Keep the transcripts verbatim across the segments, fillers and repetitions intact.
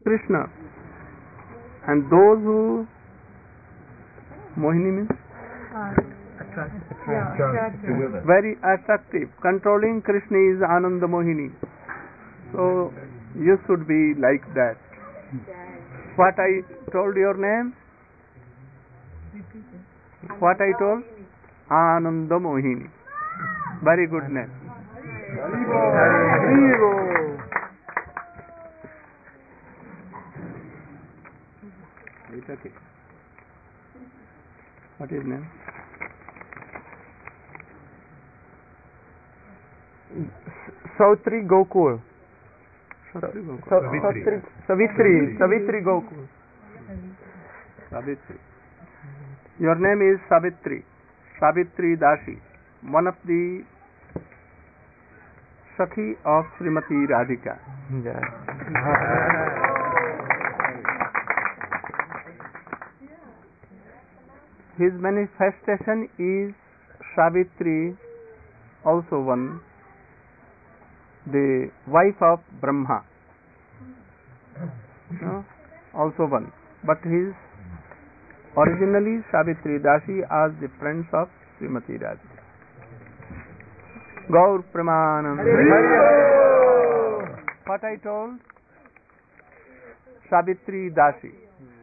Krishna. And those who Mohini means very attractive. Controlling Krishna is Ananda Mohini. So you should be like that. What I told your name? What I told? Ananda Mohini. Very good name. It's okay. What is name? Sautri Gokul. Savitri Gokul. Savitri. Savitri. Savitri Gokul. Savitri. Your name is Savitri. Savitri Dashi. One of the Sakhi of Srimati Radhika. Yeah. His manifestation is Savitri, also one, the wife of Brahma, no? Also one. But his originally Savitri Dashi as the friends of Srimati Radhika. Gaur Pramanam. What I told? Savitri Dashi.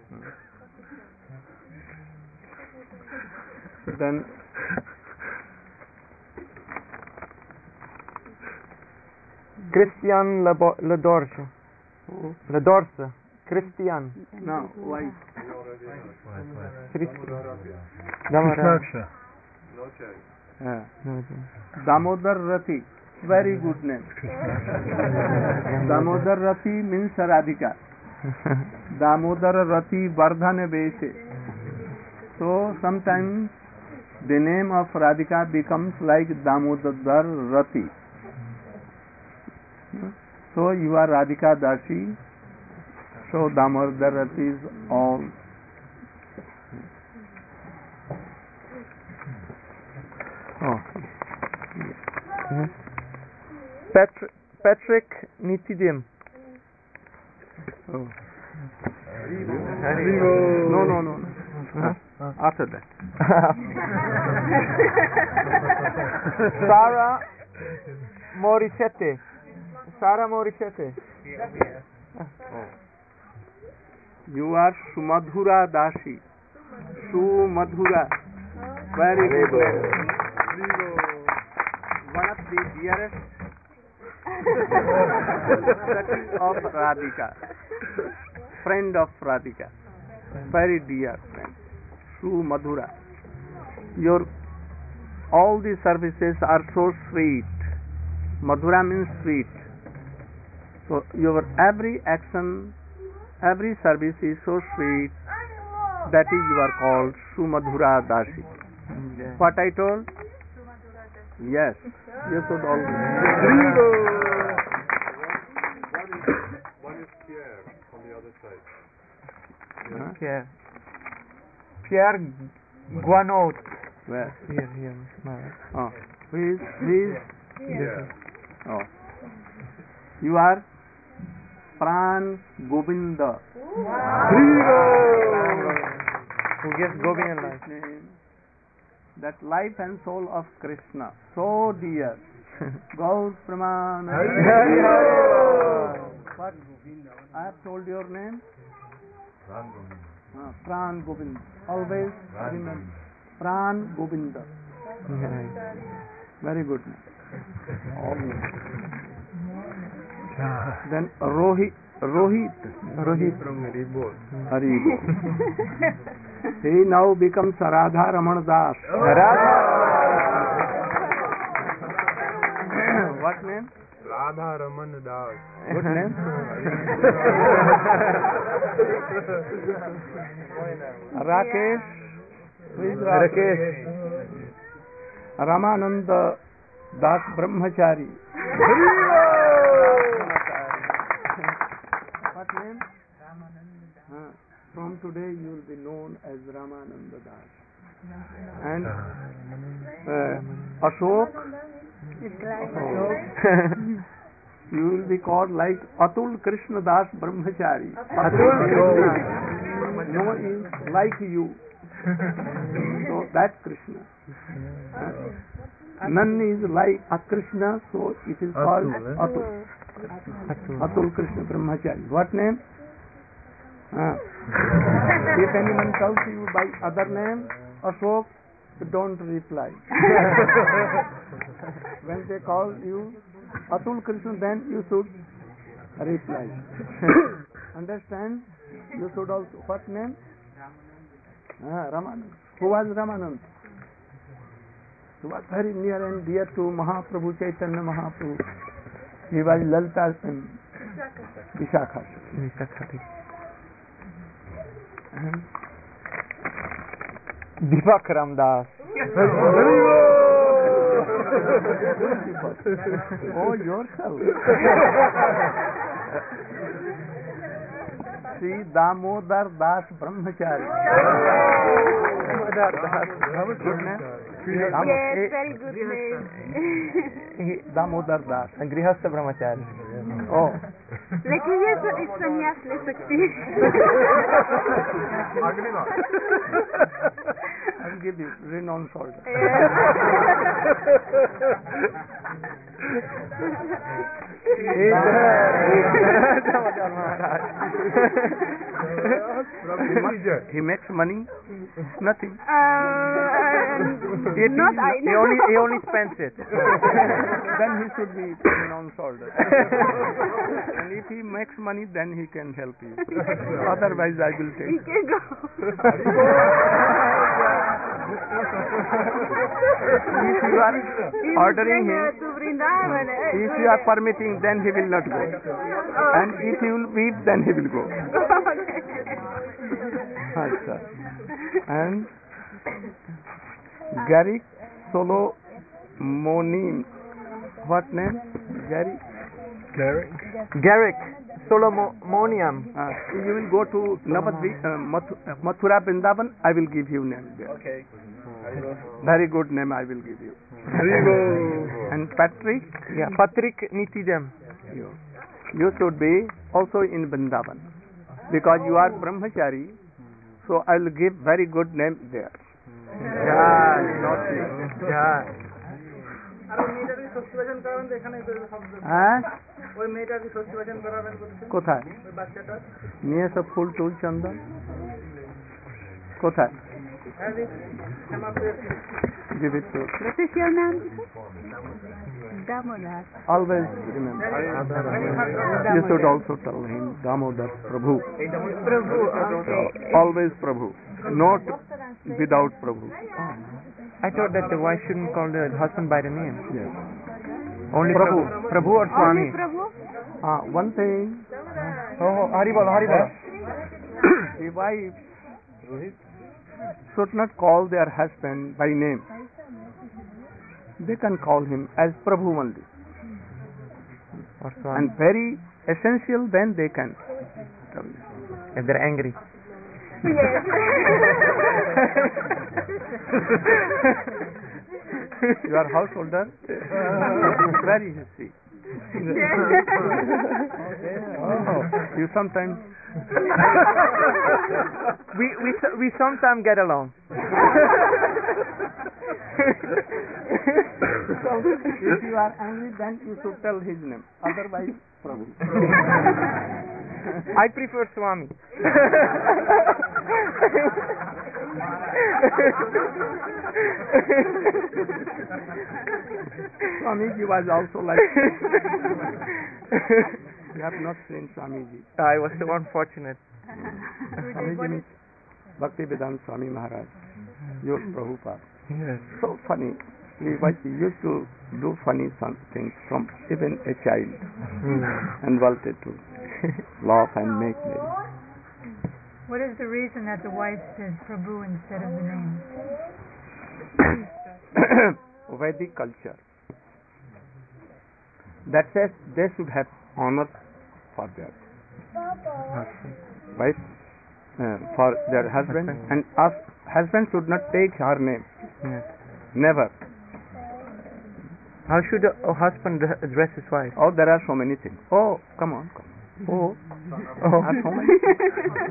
Then Christian Ledorce. Ledorce. Christian. No, wife. Damaksha. Yeah. Damodar Rati. Very good name. Damodar Rati means Radhika. Damodar Rati Vardhane Veshe. So sometimes the name of Radhika becomes like Damodar Rati. So you are Radhika Dashi. So Damodar Rati is all. Oh. Patrick, Patrick Nitidim. Oh. No, no, no. no. Huh? After that. Sarah Morissette. Sarah Morissette. You are Sumadhura Dashi. Sumadhura. Very good name. One of the dearest of Radhika. Friend of Radhika. Very dear friend. Sumadhura. Your all the services are so sweet. Madhura means sweet. So your every action, every service is so sweet. That is you are called Sumadhura Dashi. Yeah. What I told? Yes. You should always. One is Pierre on the other side. Huh? Pierre. Pierre Guanot. Where? Here, here. Oh. Who is? He is? Yeah. Oh. You are Pran Govinda. Who gives Govind life? Name. That life and soul of Krishna. So dear. Gaur Pramana. What? I have told your name? Uh, Pran Govinda. Always remember. Pran Govinda. Very good name. Always. Then Rohit. Rohit. Rohit. Haribol. He now becomes Radha Raman Das. Radha. What name? Radha Raman Das. Good name. Rakesh. Who is Rakesh. Ramananda Das Brahmachari. What name? Uh, from today you will be known as Ramananda Das. And uh, Ashok. Ashok. You will be called like Atul Krishna Das Brahmachari. Atul Krishna. No is like you. So that's Krishna. None is like a Krishna, so it is called Atul. Atul. Atul Krishna Brahmachari. What name? Ah. If anyone calls you by other name, Ashok, don't reply. When they call you Atul Krishna, then you should reply. Understand? You should also. What name? Ah, Ramanand. Who was Ramanand? He was very near and dear to Mahaprabhu, Chaitanya Mahaprabhu. He was Lalita and Vishakha. And Deepak Ramdas. oh, yourself. Sri Damodar Das Brahmachari. Damodar Das. Good name? Yes, very good name. Damodar Das. Grihastha Brahmachari. Oh. लेकिन ये तो इस संन्यास ले सकती है. I'll give you renowned soldier. He makes money, nothing. Uh, not I He know. only he only spends it. Then he should be renowned soldier. And if he makes money, then he can help you. Otherwise, I will take. He can go. If you are ordering him, to Vrindavan. if you are permitting, then he will not go. And if you will beat, then he will go. Achha. And Gary Solomoni. What name? Gary? Garrick Solomonium. Uh, you will go to Navadvi, uh, Mathu- uh, Mathura Vrindavan. I will give you name there. Okay. Very good name I will give you. And Patrick, Yeah, Patrik Nitijam. you, you should be also in Vrindavan because you are Brahmachari. So I will give very good name there. Yeah, not me. Yeah. হ্যাঁ কোথায় নিয়ে সব ফুল টুল চন্দন কোথায় give it to What is your name? Damodar. always remember you should also tell him Damodar Prabhu Prabhu. Okay. always Prabhu not without Prabhu. I thought that the wife shouldn't call the husband by the name. Yes. Only Prabhu. Prabhu, Prabhu or Only Swami. Prabhu? Uh, one thing Oh, Hari Bol, Hari Bol. the wife should not call their husband by name. They can call him as Prabhu only. Or Swami. And very essential, then they can. If they're angry. Yes. Your householder, very history. Oh, you sometimes we we we sometimes get along. so if you are angry, then you should tell his name. Otherwise, Prabhu. I prefer Swami. Swamiji was also like. You have not seen Swamiji. I was so unfortunate. Swamiji means Bhaktivedanta Swami Maharaj, your Prabhupada. Yes. So funny. He, was, he used to do funny some things from even a child and wanted to laugh and make merry. What is the reason that the wife says Prabhu instead of the name? Vedic culture that says they should have honor for their wife, uh, for their husband, Husband. and us husband should not take her name. Yes. Never. How should a, a husband dre- dress his wife? Oh, there are so many things. Oh, come on. Come. Oh, Oh. there are so many things.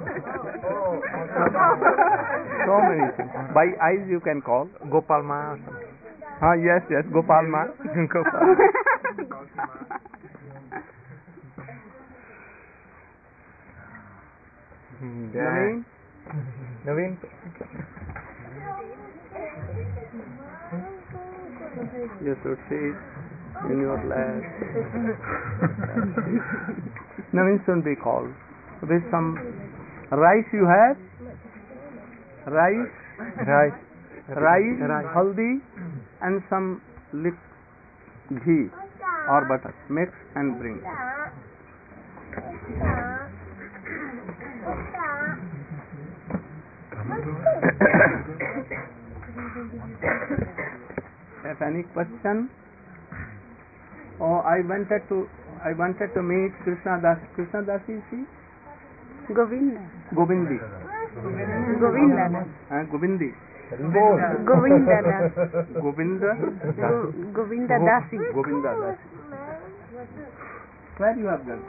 So many things. By eyes you can call. Gopal Ma or something. Ah, yes, yes, Gopal Ma. Gopal. Naveen? Naveen? You should sit in your lap. Naveen should be called. With some rice you have? Rice? Right. Rice, Rice. haldi, and some lick ghee or butter. Mix and bring. If any question? Oh, I wanted to I wanted to meet Krishna Das. Krishna Das is he? Govinda. Govindi. Govinda. Uh, Govindi. Govinda Das. Govinda. Go- Govinda Dasi. Govinda Das. Where you have gone?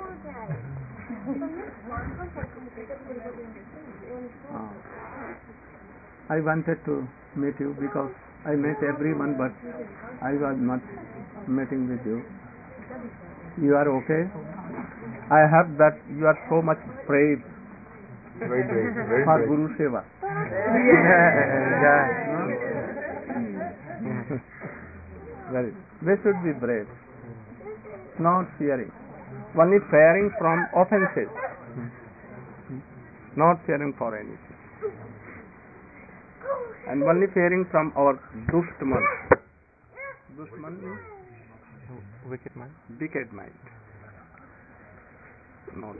Ah. I wanted to meet you because I met everyone, but I was not meeting with you. You are okay? I heard that you are so much brave Very brave, very for brave. Guru Seva. Yeah. Very. We should be brave, not fearing. Only fearing from offenses, not fearing for anything. And only fearing from our dushman. Dushman means Wicked man. wicked mind. Not.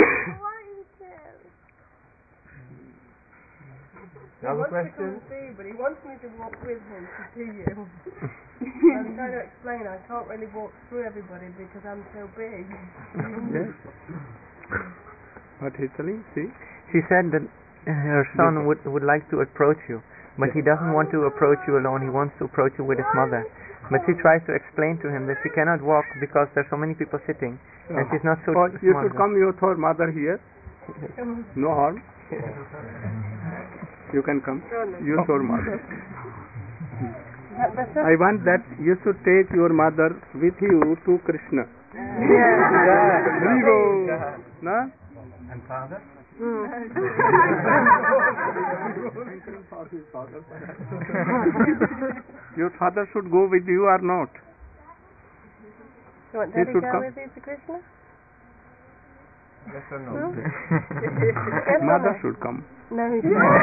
Another question? See, but he wants me to walk with him to see you. I'm trying to explain, I can't really walk through everybody because I'm so big. Yes. What he's telling? See? She said that her son would would like to approach you, but he doesn't want to approach you alone. He wants to approach you with his mother. But she tries to explain to him that she cannot walk because there's so many people sitting, and she's not so Oh, you small. should come with your mother here. No harm. You can come. Use your mother. That better? I want that you should take your mother with you to Krishna. Yeah. Vivo. Na? And father? Your father should go with you or not? You want He Daddy should go come. with you to Krishna? Yes or no? Yes or Mother no? should come. No, he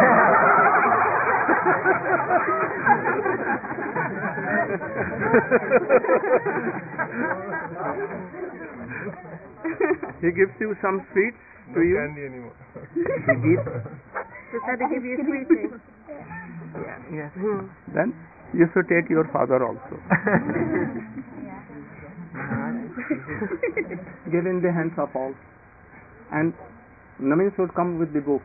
He gives you some sweets No to you. candy anymore. He gives. Does Daddy give you a sweetie? Yes. Then you should take your father also. Give in the hands of all. And Naveen should come with the book.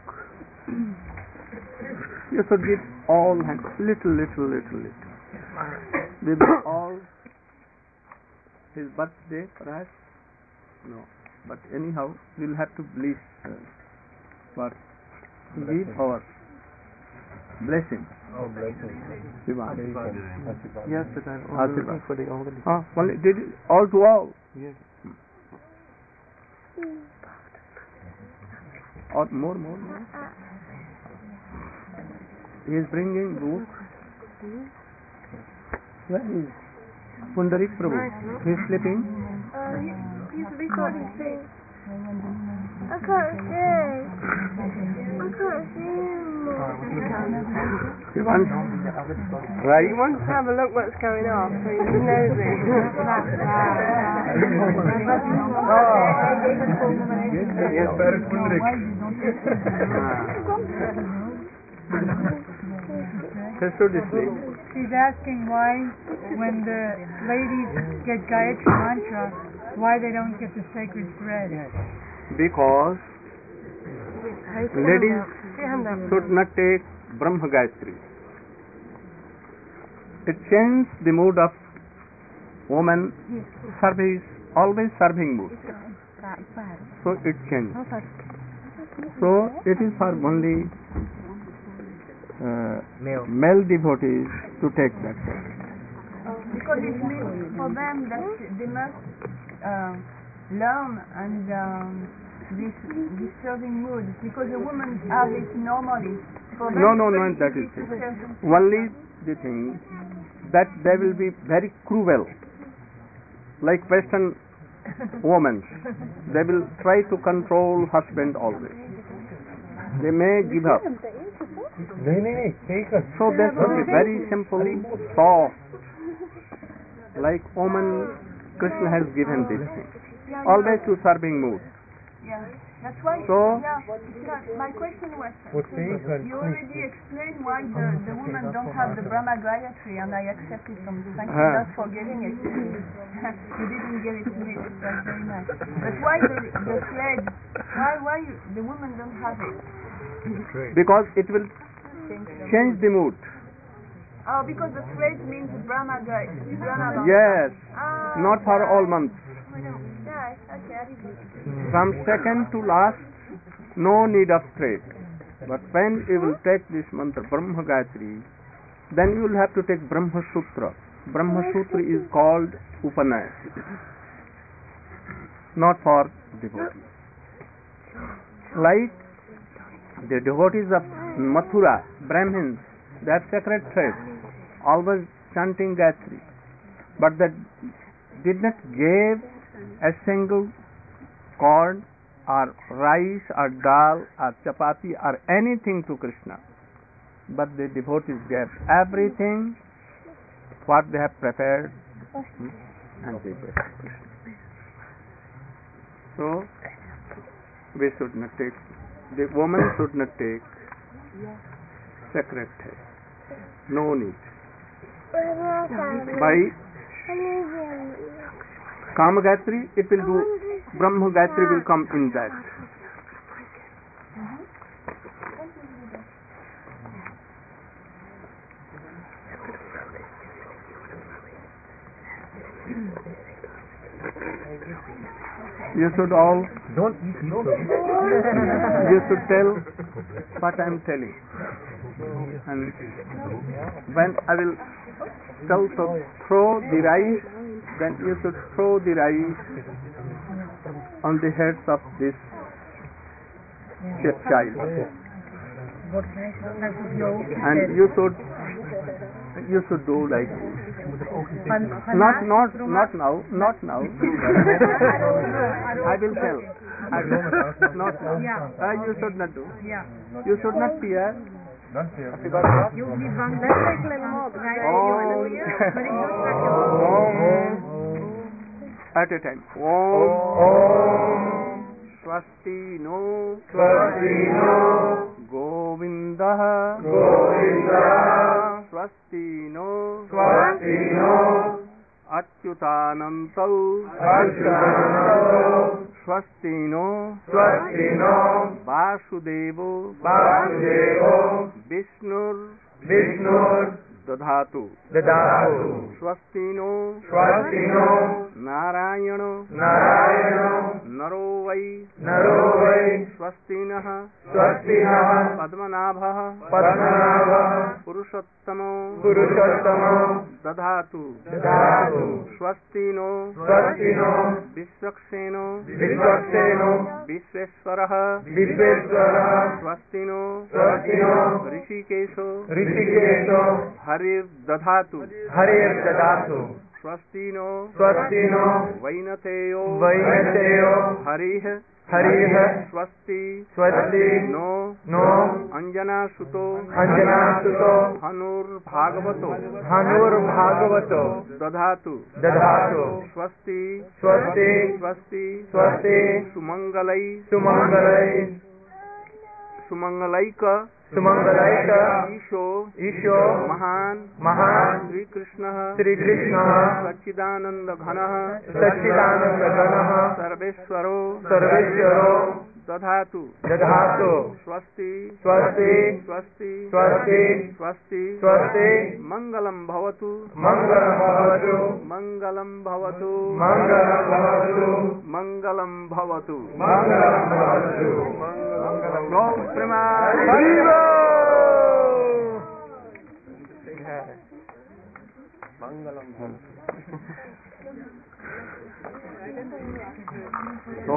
You should give all hands, little, little, little, little. We will all his birthday, perhaps? No. But anyhow, we'll have to bless her. But give our blessing. Oh, blessing. Sivan. Yes, but I'm Ah, only looking Siva. for the older. Ah, only did it all to all. Yes. Or more, more, more. He is bringing book. Where is Pundarik Prabhu? He is sleeping. He's recording things. I can't see. I can't see him. He wants He right. wants to have a look what's going on, so he knows it. Yes, Barak Pundarik. He should sleep. She's asking why, when the ladies get Gayatri Mantra, why they don't get the sacred thread. Because ladies Hand up. should not take Brahma Gayatri. It changes the mood of woman service, always serving mood. So it changed. So it is for only uh, Male. male devotees to take that step. Because it means for them that they must uh, learn and um, this this serving mood, because a woman has it normally. For them No, no, it's no, very that easy is to it. serve. Only the thing that they will be very cruel, like Western women. They will try to control husband always. They may give up. So they should be very simple, soft, like woman. Krishna has given this thing, always to serving mood. Yeah, that's why. So- yeah, because my question was, you already explained why the, the women don't have the Brahma Gayatri, and I accept it from thank you Ah. not for giving it to me. You didn't give it to me, that's very nice. But why the, the thread, why, why you, the women don't have it? Because it will change the mood. Oh, because the thread means Brahma Gayatri. Brahma Yes, Ah, not for all months. yeah, okay, I didn't. From second to last, no need of thread. But when you will take this mantra, Brahma Gayatri, then you will have to take Brahma Sutra. Brahma Sutra is called Upanaya, not for devotees. Like the devotees of Mathura, Brahmins, they have sacred thread, always chanting Gayatri. But that did not give a single corn or rice or dal or chapati or anything to Krishna. But the devotees gave everything what they have prepared and they gave to Krishna. So we should not take, the woman should not take sacred thread. No need. By Kama Gayatri, it will do, Brahma Gayatri will come in that. You should all, Don't eat you. you should tell what I am telling. And when I will tell to throw the rice, then you should throw the rice on the heads of this child. And you should you should do like this. Not not not now, not now. I will tell. I will not now. Uh, you should not do. Yeah. You should not fear. You will be drunk. Let's take a little more. Om. But it's just like a- Om. At a time. Om. Swasti no. Swasti no. Govindah. Govindah. Swasti no. Swasti no. Achyutanantau. Achyutanantau. Swasti no. Swasti no. Vasudevo. Vasudevo. Vishnur. Vishnur. Dadhatu. Dadhatu. Swasti no. Swasti no. Narayano. Narayano. Naro vai. Naro vai. Swastinah. Swastinah. Padmanabhah. Padmanabhah. Purushottamo. Purushottamo. Dadhatu. Dadhatu. Swastino. Swastino. Vishwakseno. Vishwakseno. Vishweswarah. Vishweswarah. Swastino. Swastino. Rishikesho. Rishikesho. Harir Dadhatu. Harir Dadhatu. Swastino. Swastino. Vainateyo. Vainateyo. Harih. Harih. Swasti. Swasti. No. No. Anjana Suto. Anjana Suto. Hanur Bhagavato. Hanur Bhagavato. Dadhatu. Dadhatu. Swasti. Swasti. Swasti. Swasti. Sumangalai. Sumangalai. Sumangalaika. Sumangalaika. Isho. Isho. Mahan. Mahan. Sri Krishna. Sri Krishna. Sachidananda Ghanah. Sachidananda Ghanah. Sarveshwaro. Sarveshwaro. दधातु दधातु स्वस्ति स्वस्ति स्वस्ति स्वस्ति स्वस्ति स्वस्ति मंगलम भवतु मंगलम भवतु मंगलम भवतु मंगलम भवतु मंगलम भवतु मंगलम भवतु गौ प्रेमानंद हरि बोल। So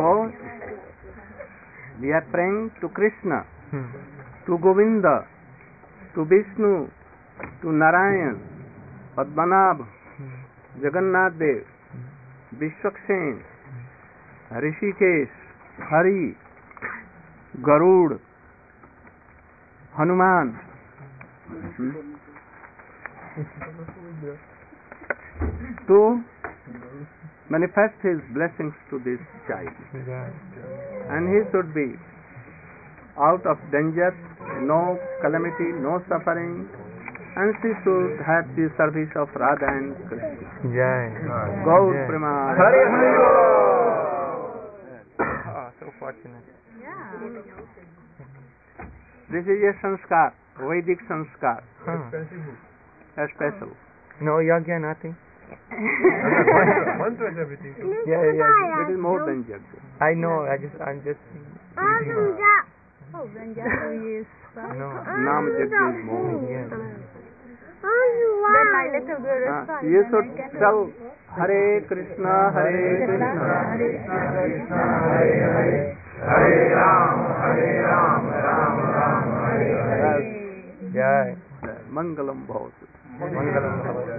we are praying to Krishna, Hmm. to Govinda, to Vishnu, to Narayan, Padmanabh, Jagannath Dev, Vishwakshen, Rishikesh, Hari, Garud, Hanuman, hmm, to manifest his blessings to this child, Yeah. and he should be out of danger, no calamity, no suffering, and she should have the service of Radha and Krishna. Jai. Gaur Jai. Premanand. Hari Hari Bol. Oh, so fortunate. This is a sanskar, Vedic sanskar, Huh. a special. No yagya, nothing. Mantra and everything. Yeah, yeah, yeah. It is more than yajna. I know. I just, I'm just. Oh, then yes. No. Nam yajna is more. Yes. Then my little girl is Ah, fine. you Then should I can tell Hare Krishna, Hare Krishna. Hare Ram, Hare Ram, Ram Ram, Hare Hare. Jai. Mangalam bhavatu. Mangalam Bhavatu.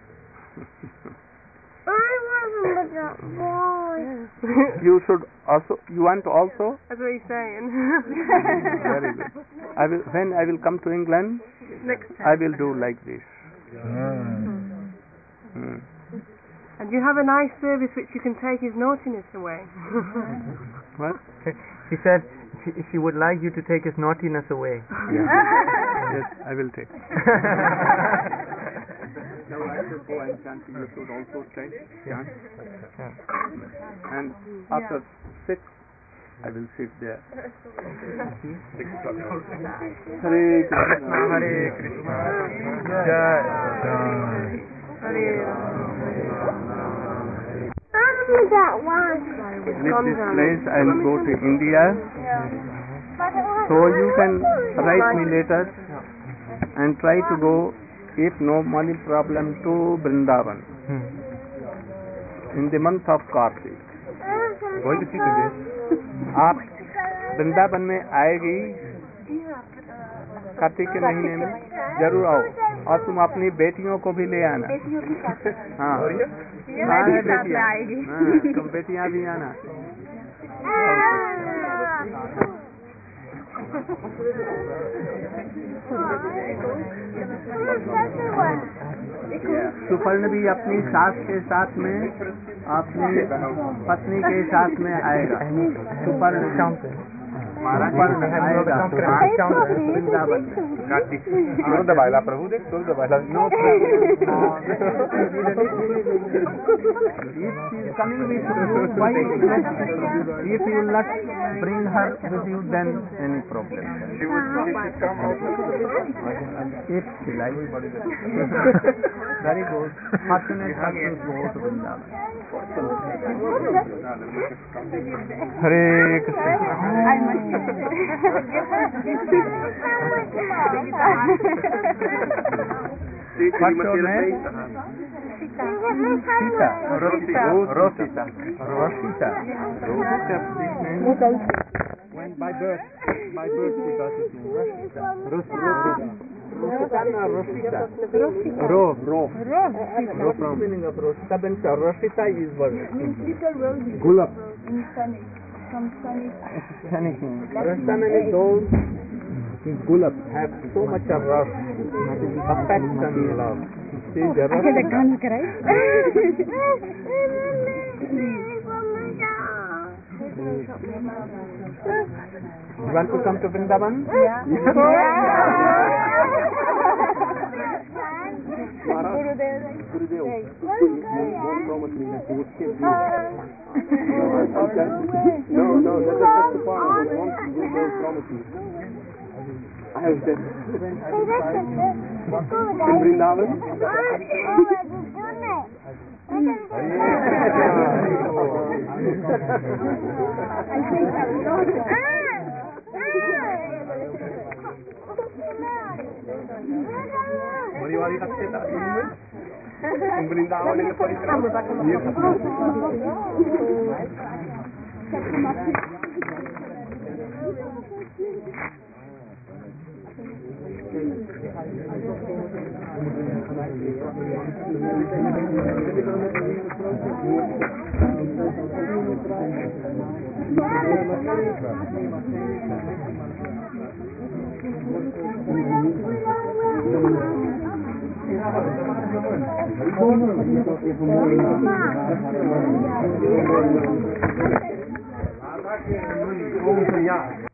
I wasn't but a boy. You should also. You want also? That's what he's saying. Very good. I will. When I will come to England, Next time. I will do like this. Hmm. And you have a nice service which you can take his naughtiness away. What? She said she, she would like you to take his naughtiness away. Yes, I will take. Now I should go and chant. You should also chant. chant. Yeah. And after six, I will sit there. Hare Krishna, Hare Krishna. Jai. Leave this place. I will go to India. So you can write me letters and try to go, if no money problem, to Vrindavan Hmm. in the month of Kartik. Going to see today. आप वृंदावन में आएगी कार्तिक के महीने में, जरूर आओ, और तुम अपनी बेटियों को भी ले आना। हाँ, हाँ है बेटियाँ, हाँ, तुम बेटियाँ भी आना। सुपर्ण भी अपनी सास के साथ में, अपनी पत्नी के साथ में आएगा। सुपर्ण सुपर्ण आएगा वृंदावन में। Solo de bailar, Prabhu, de solo de bailar. No If she is coming with you, why? If you will not bring her with you, then any problem. She would, she should come also. If she likes. Very good. Fortunate that you go to Vrindavan. Hare Krishna. What's your name? Sita. Rosita. Rosita. Rosita. Rosita. When by birth, by birth she got his name. Rosita. Rosita. Rosita. Ro. Ro. Ro from meaning of Rosita. Then Rosita is what? Gulab. Spanish name. Rosita means those gulab have so much of rust, affection and love. See the rust. You want to come to Vrindavan? Yeah. Gurudev, don't promise me that you will skip me. No, no, that's just the point. I don't want you to promise me. I have said. In Vrindavan? बड़ी वाली रखते था वृंदावन में परिक्रमा ये Mama.